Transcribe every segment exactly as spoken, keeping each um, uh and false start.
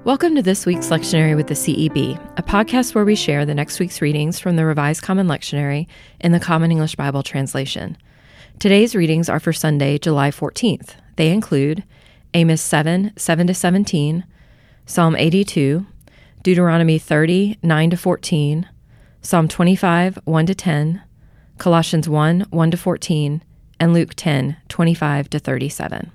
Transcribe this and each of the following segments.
Welcome to this week's lectionary with the C E B, a podcast where we share the next week's readings from the Revised Common Lectionary in the Common English Bible translation. Today's readings are for Sunday, July fourteenth. They include Amos seven, seven to seventeen, Psalm eighty-two, Deuteronomy thirty, nine to fourteen, Psalm twenty-five, one to ten, Colossians one, one to fourteen, and Luke ten, twenty-five to thirty-seven.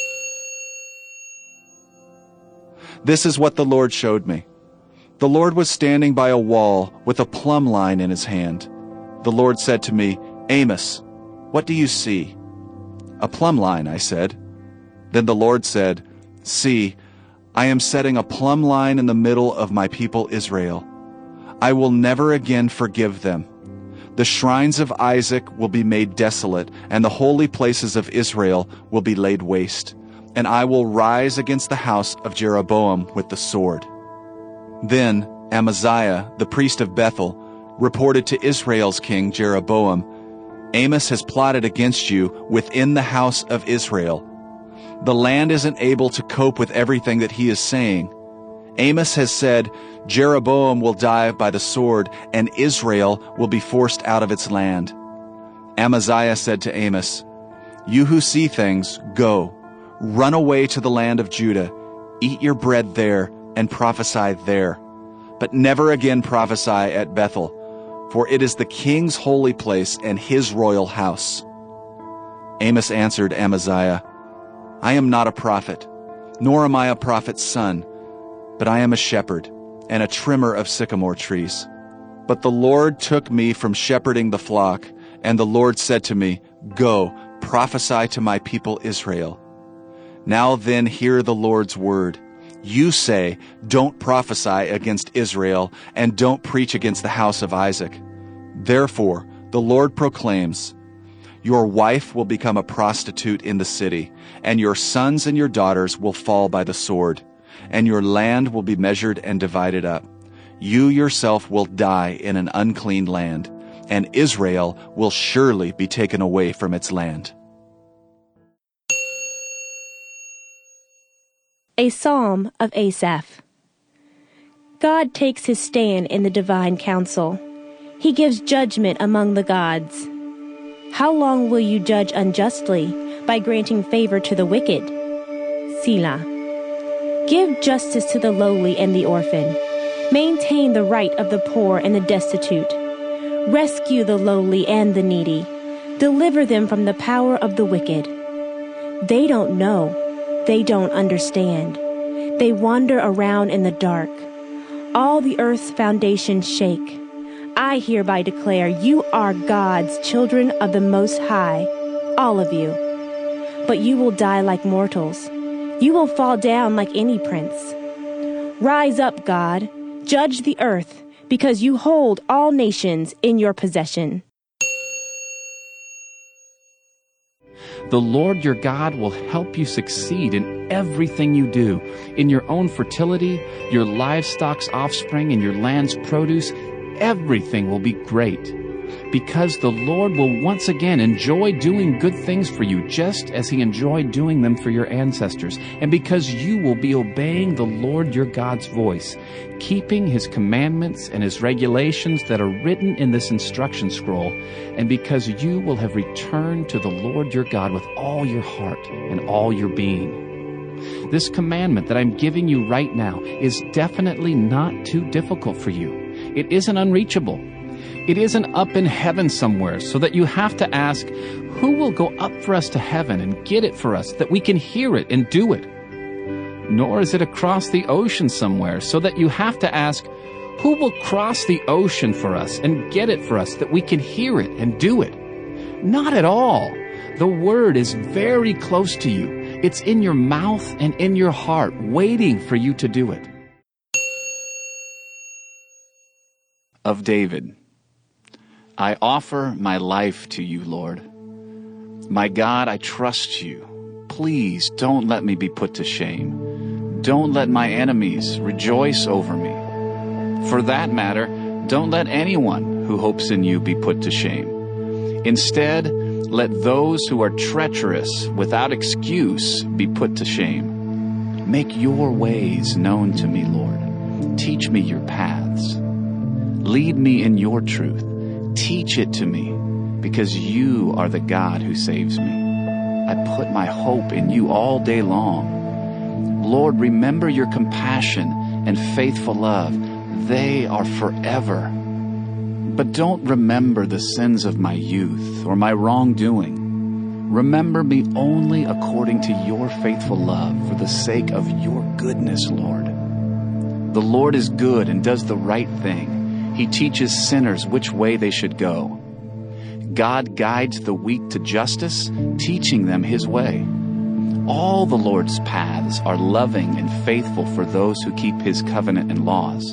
This is what the Lord showed me. The Lord was standing by a wall with a plumb line in his hand. The Lord said to me, "Amos, what do you see?" "A plumb line," I said. Then the Lord said, "See, I am setting a plumb line in the middle of my people Israel. I will never again forgive them. The shrines of Isaac will be made desolate, and the holy places of Israel will be laid waste. And I will rise against the house of Jeroboam with the sword." Then Amaziah, the priest of Bethel, reported to Israel's king Jeroboam, "Amos has plotted against you within the house of Israel. The land isn't able to cope with everything that he is saying. Amos has said, Jeroboam will die by the sword, and Israel will be forced out of its land." Amaziah said to Amos, "You who see things, go. Run away to the land of Judah, eat your bread there, and prophesy there. But never again prophesy at Bethel, for it is the king's holy place and his royal house." Amos answered Amaziah, "I am not a prophet, nor am I a prophet's son, but I am a shepherd and a trimmer of sycamore trees. But the Lord took me from shepherding the flock, and the Lord said to me, 'Go, prophesy to my people Israel.' Now then hear the Lord's word. You say, 'Don't prophesy against Israel, and don't preach against the house of Isaac.' Therefore, the Lord proclaims, your wife will become a prostitute in the city, and your sons and your daughters will fall by the sword, and your land will be measured and divided up. You yourself will die in an unclean land, and Israel will surely be taken away from its land." A Psalm of Asaph. God takes his stand in the divine council. He gives judgment among the gods. How long will you judge unjustly by granting favor to the wicked? Selah. Give justice to the lowly and the orphan. Maintain the right of the poor and the destitute. Rescue the lowly and the needy. Deliver them from the power of the wicked. They don't know. They don't understand. They wander around in the dark. All the earth's foundations shake. I hereby declare you are God's children of the Most High, all of you. But you will die like mortals. You will fall down like any prince. Rise up, God. Judge the earth, because you hold all nations in your possession. The Lord your God will help you succeed in everything you do, in your own fertility, your livestock's offspring, and your land's produce. Everything will be great, because the Lord will once again enjoy doing good things for you, just as he enjoyed doing them for your ancestors, and because you will be obeying the Lord your God's voice, keeping his commandments and his regulations that are written in this instruction scroll, and because you will have returned to the Lord your God with all your heart and all your being. This commandment that I'm giving you right now is definitely not too difficult for you. It isn't unreachable. It isn't up in heaven somewhere so that you have to ask, who will go up for us to heaven and get it for us that we can hear it and do it? Nor is it across the ocean somewhere so that you have to ask, who will cross the ocean for us and get it for us that we can hear it and do it? Not at all. The word is very close to you. It's in your mouth and in your heart, waiting for you to do it. Of David. I offer my life to you, Lord. My God, I trust you. Please don't let me be put to shame. Don't let my enemies rejoice over me. For that matter, don't let anyone who hopes in you be put to shame. Instead, let those who are treacherous without excuse be put to shame. Make your ways known to me, Lord. Teach me your paths. Lead me in your truth. Teach it to me, because you are the God who saves me. I put my hope in you all day long. Lord, remember your compassion and faithful love. They are forever. But don't remember the sins of my youth or my wrongdoing. Remember me only according to your faithful love for the sake of your goodness, Lord. The Lord is good and does the right thing. He teaches sinners which way they should go. God guides the weak to justice, teaching them his way. All the Lord's paths are loving and faithful for those who keep his covenant and laws.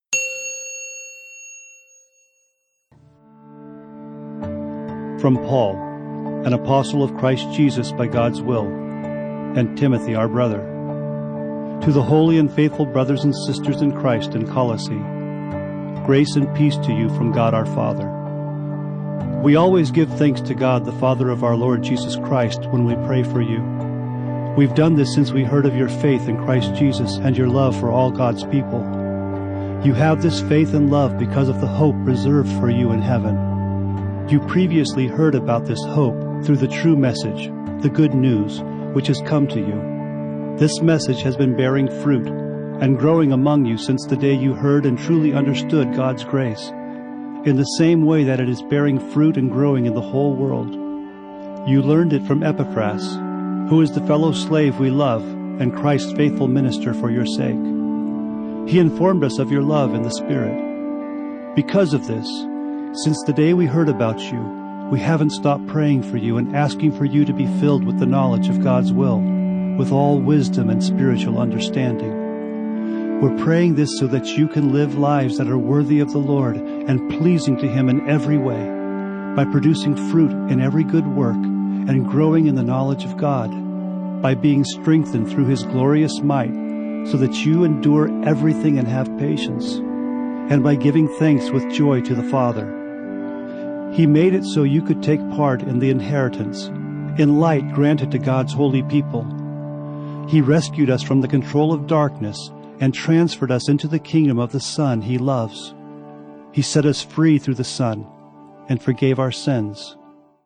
From Paul, an apostle of Christ Jesus by God's will, and Timothy our brother, to the holy and faithful brothers and sisters in Christ in Colossae, grace and peace to you from God our Father. We always give thanks to God, the Father of our Lord Jesus Christ, when we pray for you. We've done this since we heard of your faith in Christ Jesus and your love for all God's people. You have this faith and love because of the hope reserved for you in heaven. You previously heard about this hope through the true message, the good news, which has come to you. This message has been bearing fruit and growing among you since the day you heard and truly understood God's grace, in the same way that it is bearing fruit and growing in the whole world. You learned it from Epaphras, who is the fellow slave we love and Christ's faithful minister for your sake. He informed us of your love in the Spirit. Because of this, since the day we heard about you, we haven't stopped praying for you and asking for you to be filled with the knowledge of God's will, with all wisdom and spiritual understanding. We're praying this so that you can live lives that are worthy of the Lord and pleasing to Him in every way, by producing fruit in every good work and growing in the knowledge of God, by being strengthened through His glorious might, so that you endure everything and have patience, and by giving thanks with joy to the Father. He made it so you could take part in the inheritance, in light granted to God's holy people. He rescued us from the control of darkness and transferred us into the kingdom of the Son He loves. He set us free through the Son and forgave our sins.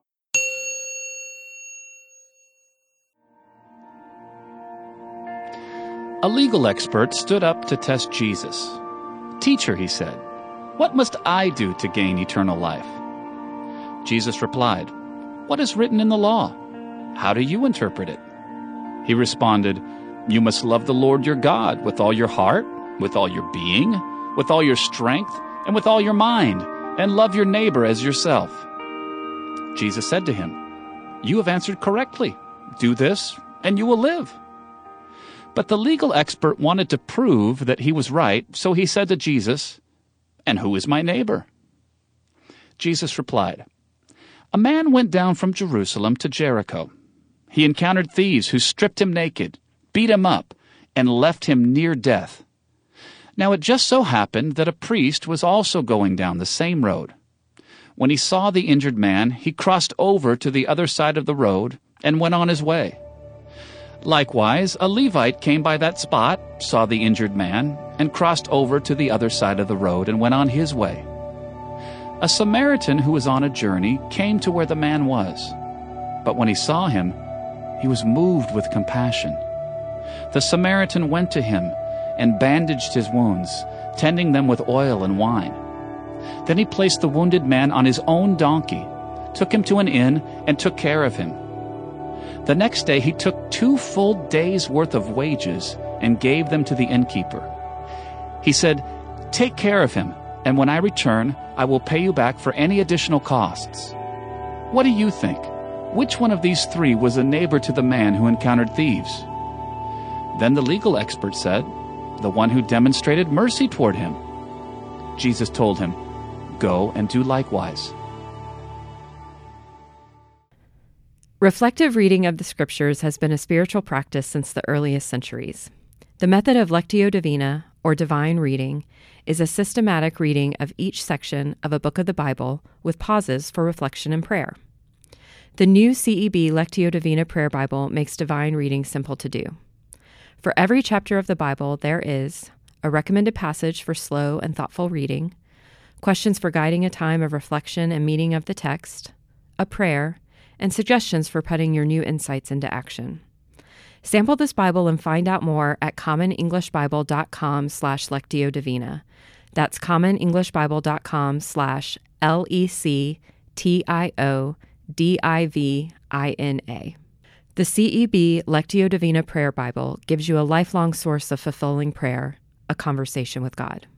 A legal expert stood up to test Jesus. "Teacher," he said, "what must I do to gain eternal life?" Jesus replied, "What is written in the law? How do you interpret it?" He responded, "You must love the Lord your God with all your heart, with all your being, with all your strength, and with all your mind, and love your neighbor as yourself." Jesus said to him, "You have answered correctly. Do this, and you will live." But the legal expert wanted to prove that he was right, so he said to Jesus, "And who is my neighbor?" Jesus replied, "A man went down from Jerusalem to Jericho. He encountered thieves who stripped him naked, beat him up, and left him near death. Now it just so happened that a priest was also going down the same road. When he saw the injured man, he crossed over to the other side of the road and went on his way. Likewise, a Levite came by that spot, saw the injured man, and crossed over to the other side of the road and went on his way. A Samaritan who was on a journey came to where the man was, but when he saw him, he was moved with compassion. The Samaritan went to him and bandaged his wounds, tending them with oil and wine. Then he placed the wounded man on his own donkey, took him to an inn, and took care of him. The next day he took two full days' worth of wages and gave them to the innkeeper. He said, "Take care of him, and when I return, I will pay you back for any additional costs." What do you think? Which one of these three was a neighbor to the man who encountered thieves? Then the legal expert said, "The one who demonstrated mercy toward him." Jesus told him, "Go and do likewise." Reflective reading of the Scriptures has been a spiritual practice since the earliest centuries. The method of Lectio Divina, or divine reading, is a systematic reading of each section of a book of the Bible with pauses for reflection and prayer. The new C E B Lectio Divina Prayer Bible makes divine reading simple to do. For every chapter of the Bible, there is a recommended passage for slow and thoughtful reading, questions for guiding a time of reflection and meaning of the text, a prayer, and suggestions for putting your new insights into action. Sample this Bible and find out more at commonenglishbible.com slash Lectio Divina. That's commonenglishbible.com slash L E C T I O D I V I N A. The C E B Lectio Divina Prayer Bible gives you a lifelong source of fulfilling prayer, a conversation with God.